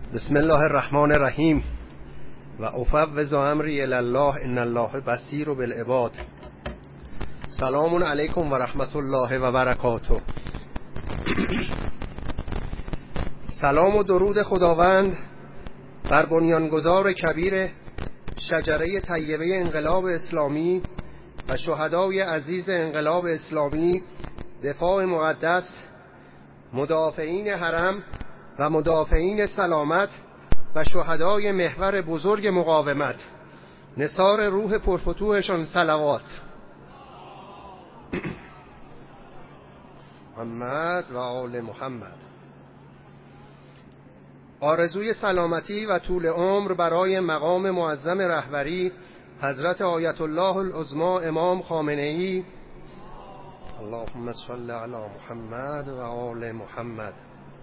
بسم الله الرحمن الرحیم و افوض امری الی الله ان الله بصیر بالعباد. سلام علیکم و رحمت الله و برکاته. سلام و درود خداوند بر بنیانگذار کبیر شجره طیبه انقلاب اسلامی و شهدای عزیز انقلاب اسلامی، دفاع مقدس، مدافعین حرم و مدافعین سلامت و شهدای محور بزرگ مقاومت، نثار روح پرفتوحشان صلوات. محمد و آل محمد. آرزوی سلامتی و طول عمر برای مقام معظم رهبری حضرت آیت الله العظمی امام خامنه‌ای، اللهم صل علی محمد و آل محمد،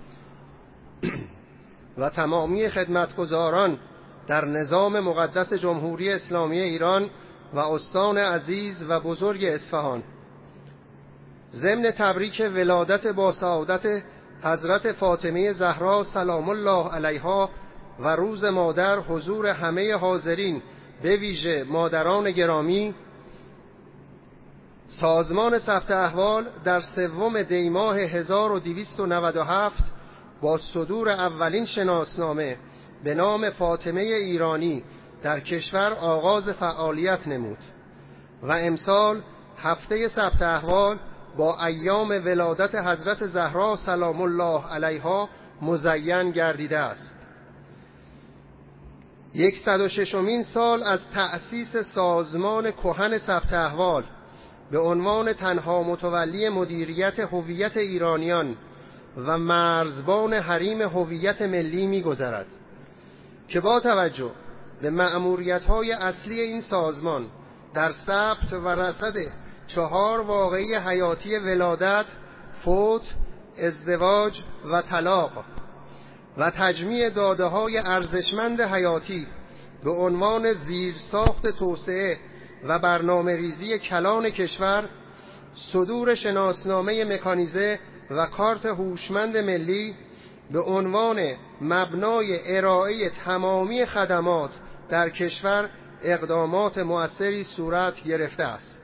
و تمامی خدمتگزاران در نظام مقدس جمهوری اسلامی ایران و استان عزیز و بزرگ اصفهان، ضمن تبریک ولادت با سعادت حضرت فاطمه زهرا سلام الله علیها و روز مادر حضور همه حاضرین، به ویژه مادران گرامی، سازمان ثبت احوال در 3 دی ماه 1297 با صدور اولین شناسنامه به نام فاطمه ایرانی در کشور آغاز فعالیت نمود و امسال هفته ثبت احوال با ایام ولادت حضرت زهرا سلام الله علیها مزین گردیده است. 106مین سال از تأسیس سازمان کهن ثبت احوال به عنوان تنها متولی مدیریت هویت ایرانیان و مرزبان حریم هویت ملی می‌گذرد که با توجه به مأموریت‌های اصلی این سازمان در ثبت و رصد 4 واقعه حیاتی ولادت، فوت، ازدواج و طلاق و تجمیع داده‌های ارزشمند حیاتی به عنوان زیرساخت توسعه و برنامه‌ریزی کلان کشور، صدور شناسنامه مکانیزه و کارت هوشمند ملی به عنوان مبنای ارائه تمامی خدمات در کشور اقدامات مؤثری صورت گرفته است.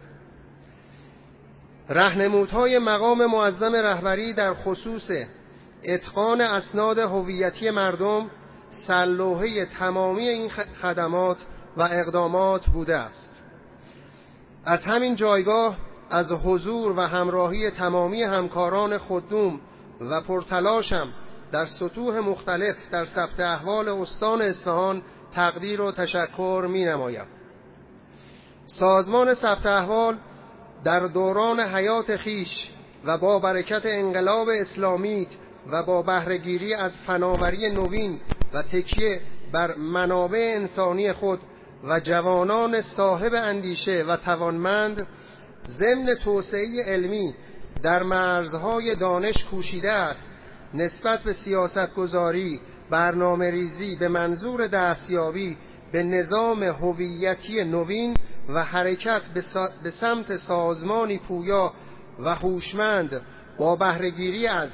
راهنمودهای مقام معظم رهبری در خصوص اتقان اسناد هویتی مردم سرلوحه تمامی این خدمات و اقدامات بوده است. از همین جایگاه از حضور و همراهی تمامی همکاران خدوم و پرتلاشم در سطوح مختلف در ثبت احوال استان اصفهان تقدیر و تشکر می نمایم. سازمان ثبت احوال در دوران حیات خیش و با برکت انقلاب اسلامی و با بهره‌گیری از فناوری نوین و تکیه بر منابع انسانی خود و جوانان صاحب اندیشه و توانمند، ضمن توسعه علمی در مرزهای دانش کوشیده است نسبت به سیاستگذاری، برنامه ریزی به منظور دستیابی به نظام هویتی نوین و حرکت به سمت سازمانی پویا و هوشمند با بهره‌گیری از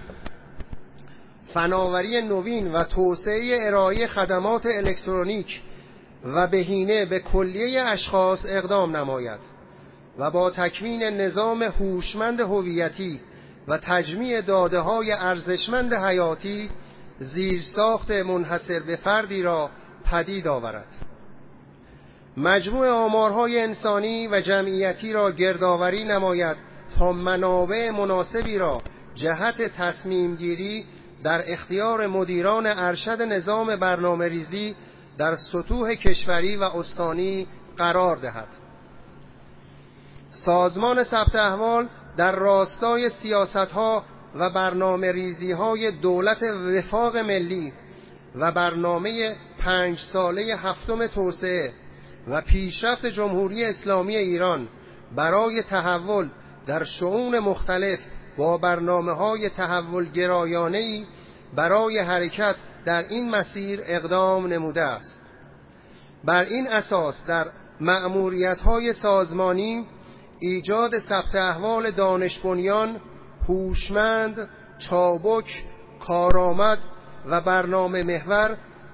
فناوری نوین و توسعه ارائه خدمات الکترونیک و بهینه به کلیه اشخاص اقدام نماید و با تکوین نظام هوشمند هویتی و تجمیع داده‌های ارزشمند حیاتی زیرساخت منحصر به فردی را پدید آورد. مجموع آمارهای انسانی و جمعیتی را گردآوری نماید تا منابع مناسبی را جهت تصمیم گیری در اختیار مدیران ارشد نظام برنامه‌ریزی در سطوح کشوری و استانی قرار دهد. سازمان ثبت احوال در راستای سیاست‌ها و برنامه‌ریزی‌های دولت وفاق ملی و برنامه 5 ساله هفتم توسعه و پیشرفت جمهوری اسلامی ایران برای تحول در شؤون مختلف با برنامه‌های تحول گرایانه‌ای برای حرکت در این مسیر اقدام نموده است. بر این اساس در مأموریت‌های سازمانی ایجاد ثبت احوال دانش بنیان، هوشمند، چابک، کارآمد و برنامه محور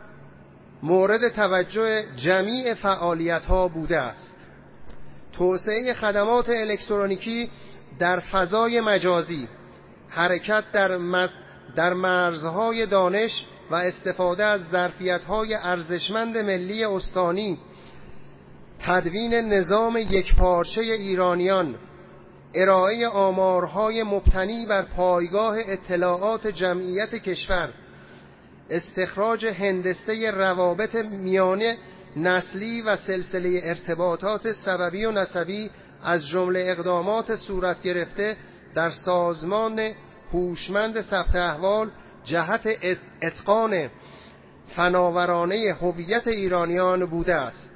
مورد توجه جمیع فعالیت‌ها بوده است. توسعه خدمات الکترونیکی در فضای مجازی، حرکت در مرزهای دانش و استفاده از ظرفیت‌های ارزشمند ملی استانی، تدوین نظام یکپارچه ایرانیان، ارائه آمارهای مبتنی بر پایگاه اطلاعات جمعیت کشور، استخراج هندسه روابط میان نسلی و سلسله ارتباطات سببی و نسبی از جمله اقدامات صورت گرفته در سازمان هوشمند ثبت احوال جهت اتقان فناورانه هویت ایرانیان بوده است.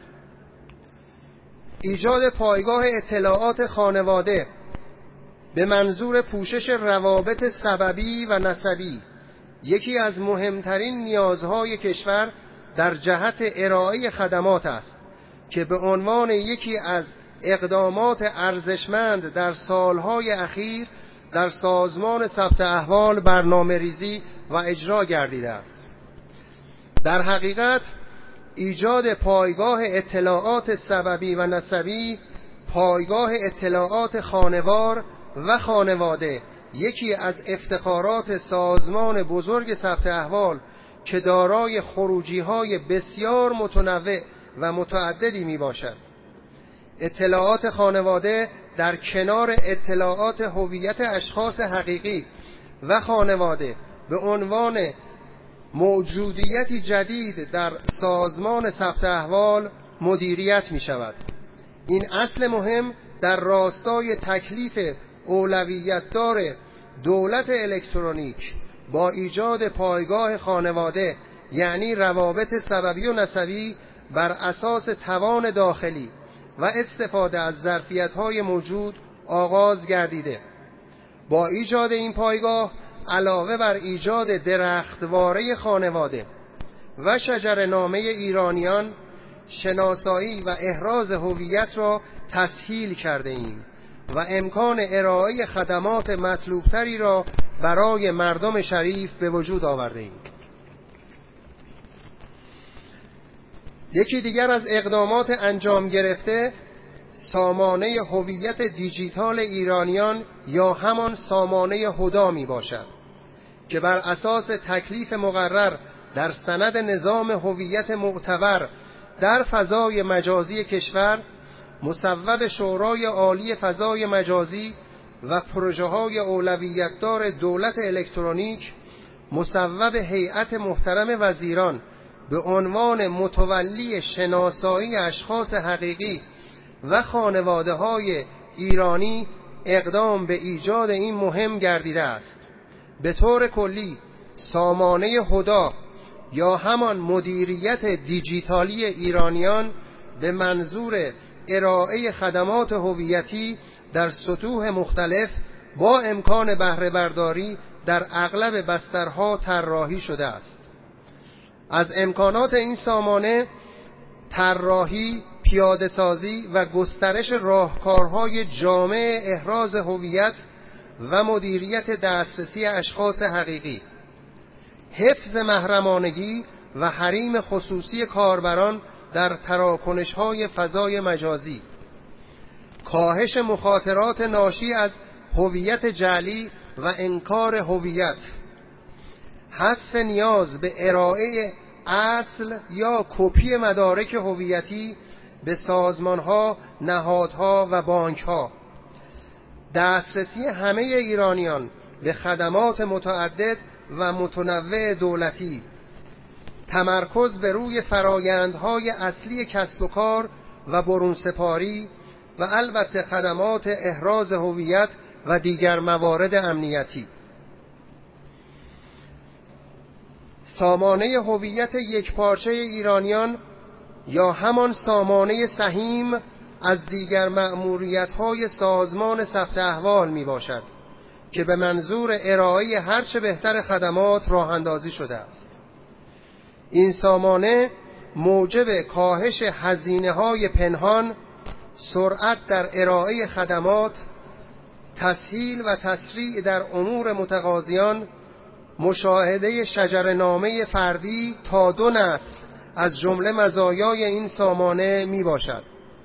ایجاد پایگاه اطلاعات خانواده به منظور پوشش روابط سببی و نسبی یکی از مهمترین نیازهای کشور در جهت ارائه خدمات است که به عنوان یکی از اقدامات ارزشمند در سالهای اخیر در سازمان ثبت احوال برنامه‌ریزی و اجرا گردیده است. در حقیقت ایجاد پایگاه اطلاعات سببی و نسبی، پایگاه اطلاعات خانوار و خانواده یکی از افتخارات سازمان بزرگ ثبت احوال که دارای خروجی‌های بسیار متنوع و متعددی می باشد. اطلاعات خانواده در کنار اطلاعات هویت اشخاص حقیقی و خانواده به عنوان موجودیتی جدید در سازمان ثبت احوال مدیریت می شود. این اصل مهم در راستای تکلیف اولویت‌دار دولت الکترونیک با ایجاد پایگاه خانواده، یعنی روابط سببی و نسبی بر اساس توان داخلی و استفاده از ظرفیت‌های موجود آغاز گردیده. با ایجاد این پایگاه علاوه بر ایجاد درختواره خانواده و شجره‌نامه ایرانیان، شناسایی و احراز هویت را تسهیل کرده ایم و امکان ارائه خدمات مطلوبتری را برای مردم شریف به وجود آورده ایم. یکی دیگر از اقدامات انجام گرفته سامانه هویت دیجیتال ایرانیان یا همان سامانه هدی می باشد که بر اساس تکلیف مقرر در سند نظام هویت معتبر در فضای مجازی کشور مصوب شورای عالی فضای مجازی و پروژه‌های اولویت‌دار دولت الکترونیک مصوب هیئت محترم وزیران به عنوان متولی شناسایی اشخاص حقیقی و خانواده‌های ایرانی اقدام به ایجاد این مهم گردیده است. به طور کلی سامانه هدی یا همان مدیریت دیجیتالی ایرانیان به منظور ارائه خدمات هویتی در سطوح مختلف با امکان بهره برداری در اغلب بسترها طراحی شده است. از امکانات این سامانه طراحی، پیاده‌سازی و گسترش راهکارهای جامع احراز هویت و مدیریت دسترسی اشخاص حقیقی، حفظ محرمانگی و حریم خصوصی کاربران در تراکنش‌های فضای مجازی، کاهش مخاطرات ناشی از هویت جعلی و انکار هویت، حذف نیاز به ارائه اصل یا کپی مدارک هویتی به سازمان‌ها، نهادها و بانک‌ها، دسترسی همه ایرانیان به خدمات متعدد و متنوع دولتی، تمرکز بر روی فرایندهای اصلی کسب و کار و برون سپاری و البته خدمات احراز هویت و دیگر موارد امنیتی. سامانه هویت یکپارچه ایرانیان یا همان سامانه سهیم از دیگر مأموریت‌های سازمان ثبت احوال می باشد که به منظور ارائه هرچه بهتر خدمات راه اندازی شده است. این سامانه موجب کاهش هزینه‌های پنهان، سرعت در ارائه خدمات، تسهیل و تسریع در امور متقاضیان، مشاهده شجره‌نامه فردی تا 2 نسل از جمله مزایای این سامانه می باشد.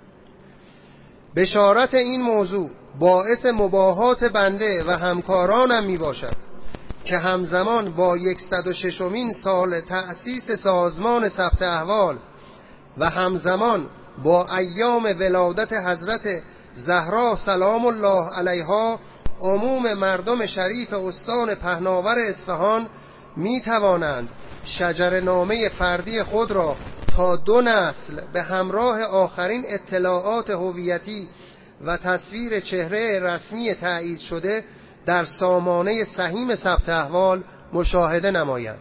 بشارت این موضوع باعث مباهات بنده و همکارانم می باشد که همزمان با 106مین سال تأسیس سازمان ثبت احوال و همزمان با ایام ولادت حضرت زهرا سلام الله علیها عموم مردم شریف استان پهناور اصفهان می توانند شجره‌نامه فردی خود را تا 2 نسل به همراه آخرین اطلاعات هویتی و تصویر چهره رسمی تایید شده در سامانه سهیم ثبت احوال مشاهده نمایند.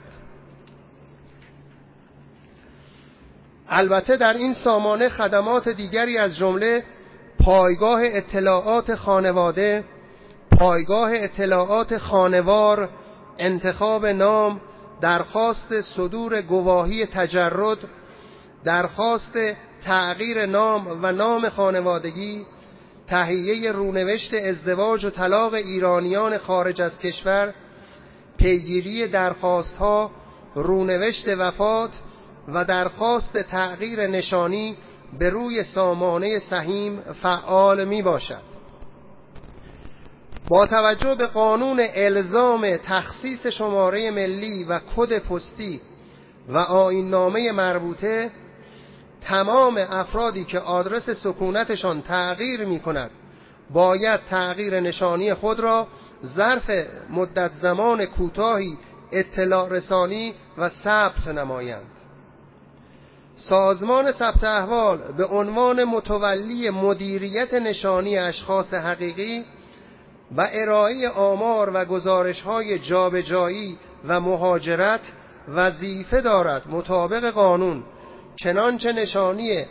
البته در این سامانه خدمات دیگری از جمله پایگاه اطلاعات خانواده، پایگاه اطلاعات خانوار، انتخاب نام، درخواست صدور گواهی تجرد، درخواست تغییر نام و نام خانوادگی، تهیه رونوشت ازدواج و طلاق ایرانیان خارج از کشور، پیگیری درخواست‌ها، رونوشت وفات و درخواست تغییر نشانی به روی سامانه سهیم فعال می باشد. با توجه به قانون الزام تخصیص شماره ملی و کد پستی و آیین‌نامه مربوطه، تمام افرادی که آدرس سکونتشان تغییر می کند باید تغییر نشانی خود را ظرف مدت زمان کوتاهی اطلاع رسانی و ثبت نمایند. سازمان ثبت احوال به عنوان متولی مدیریت نشانی اشخاص حقیقی و ارائه آمار و گزارش‌های جابجایی و مهاجرت وظیفه دارد مطابق قانون چنانچه نشانی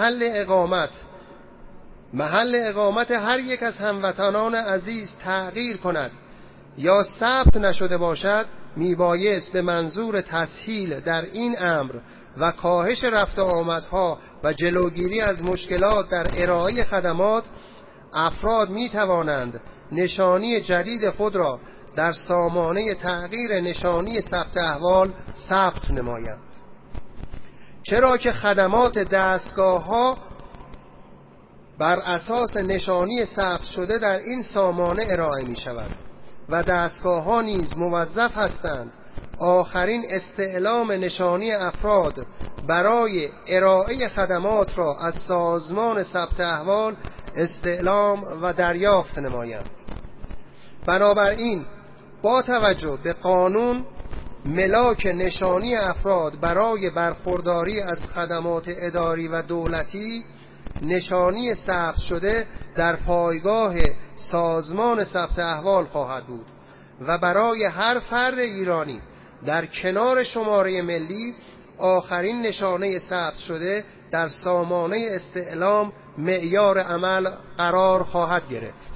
محل اقامت هر یک از هموطنان عزیز تغییر کند یا ثبت نشده باشد میبایست به منظور تسهیل در این امر و کاهش رفت آمدها و جلوگیری از مشکلات در ارائه خدمات افراد می توانند نشانی جدید خود را در سامانه تغییر نشانی ثبت احوال ثبت نمایند، چرا که خدمات دستگاه‌ها بر اساس نشانی ثبت شده در این سامانه ارائه می شود و دستگاه‌ها نیز موظف هستند آخرین استعلام نشانی افراد برای ارائه خدمات را از سازمان ثبت احوال استعلام و دریافت نمایند. بنابراین با توجه به قانون ملاک نشانی افراد برای برخورداری از خدمات اداری و دولتی نشانی ثبت شده در پایگاه سازمان ثبت احوال خواهد بود و برای هر فرد ایرانی در کنار شماره ملی آخرین نشانه ثبت شده در سامانه استعلام معیار عمل قرار خواهد گرفت.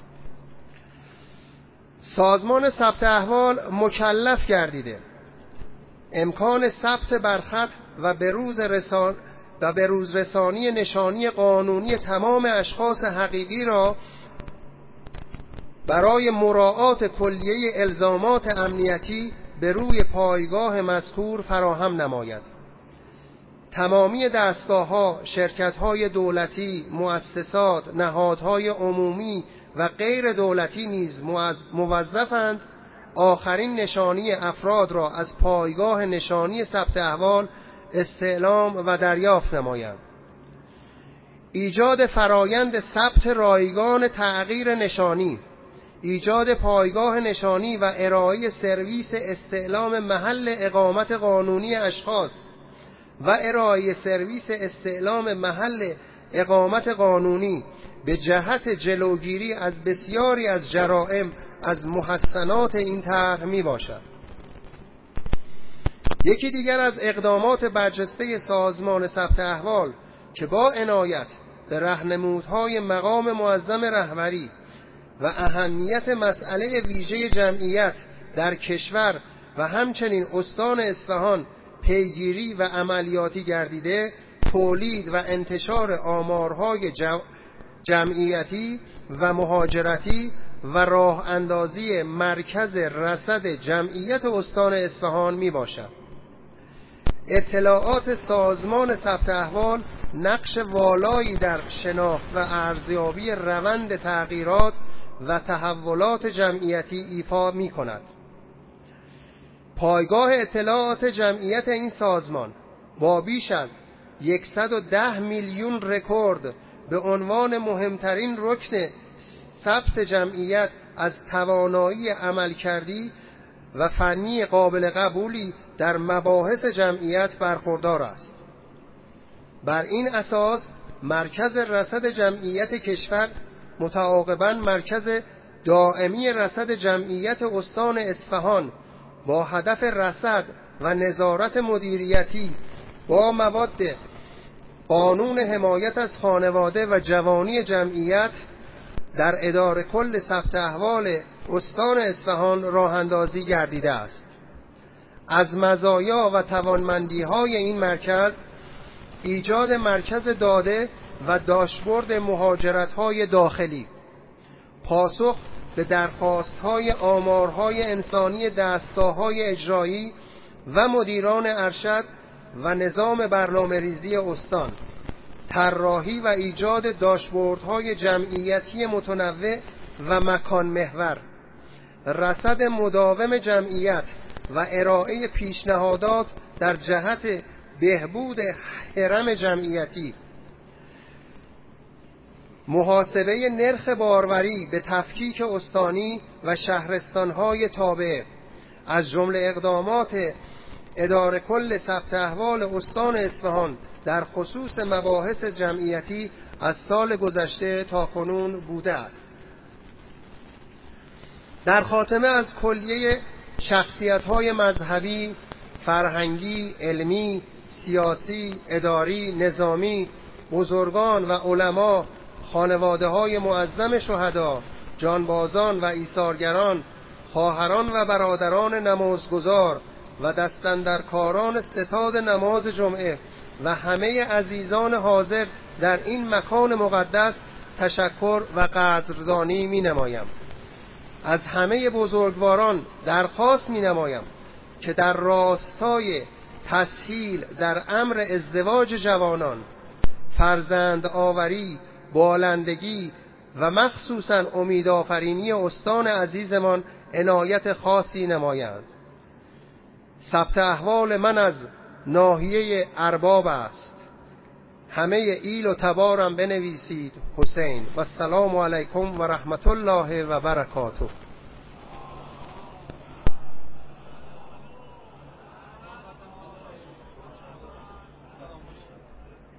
سازمان ثبت احوال مکلف گردیده امکان ثبت برخط و بروز رسانی نشانی قانونی تمام اشخاص حقیقی را برای مراعات کلیه الزامات امنیتی به روی پایگاه مذکور فراهم نماید. تمامی دستگاه‌ها، شرکت‌های دولتی، مؤسسات، نهادهای عمومی و غیر دولتی نیز موظفند آخرین نشانی افراد را از پایگاه نشانی ثبت احوال استعلام و دریافت نمایند. ایجاد فرایند ثبت رایگان تغییر نشانی، ایجاد پایگاه نشانی و ارائه سرویس استعلام محل اقامت قانونی اشخاص و ارائه سرویس استعلام محل اقامت قانونی به جهت جلوگیری از بسیاری از جرائم از محسنات این طرح می باشد. یکی دیگر از اقدامات برجسته سازمان ثبت احوال که با عنایت به راهنمودهای مقام معظم رهبری و اهمیت مسئله ویژه جمعیت در کشور و همچنین استان اصفهان پیگیری و عملیاتی گردیده، تولید و انتشار آمارهای جمعیتی و مهاجرتی و راه اندازی مرکز رصد جمعیت استان اصفهان می باشد. اطلاعات سازمان ثبت احوال نقش والایی در شناخت و ارزیابی روند تغییرات و تحولات جمعیتی ایفا می کند. پایگاه اطلاعات جمعیت این سازمان با بیش از 110 میلیون رکورد به عنوان مهمترین رکن ثبت جمعیت از توانایی عملکردی و فنی قابل قبولی در مباحث جمعیت برخوردار است. بر این اساس مرکز رصد جمعیت کشور متعاقباً مرکز دائمی رصد جمعیت استان اصفهان با هدف رصد و نظارت مدیریتی با مواد قانون حمایت از خانواده و جوانی جمعیت در اداره کل ثبت احوال استان اصفهان راه اندازی گردیده است. از مزایا و توانمندی‌های این مرکز ایجاد مرکز داده و داشبورد مهاجرت‌های داخلی، پاسخ به درخواست‌های آمارهای انسانی دستگاه‌های اجرایی و مدیران ارشد و نظام برنامه‌ریزی استان، طراحی و ایجاد داشبوردهای جمعیتی متنوع و مکان محور، رصد مداوم جمعیت و ارائه پیشنهادات در جهت بهبود هرم جمعیتی، محاسبه نرخ باروری به تفکیک استانی و شهرستانهای تابع، از جمله اقدامات اداره کل ثبت احوال استان اصفهان در خصوص مباحث جمعیتی از سال گذشته تا کنون بوده است. در خاتمه از کلیه شخصیت‌های مذهبی، فرهنگی، علمی، سیاسی، اداری، نظامی، بزرگان و علما، خانواده‌های معظم شهدا، جانبازان و ایثارگران، خواهران و برادران نمازگزار و دستاندرکاران ستاد نماز جمعه و همه عزیزان حاضر در این مکان مقدس تشکر و قدردانی می نمایم. از همه بزرگواران درخواست می نمایم که در راستای تسهیل در امر ازدواج جوانان، فرزند آوری، بالندگی و مخصوصاً امیدآفرینی استان عزیزمان عنایت خاصی نمایند. ثبت احوال من از ناحیه ارباب است. همه ایل و تبارم بنویسید حسین. و السلام علیکم و رحمت الله و برکاته.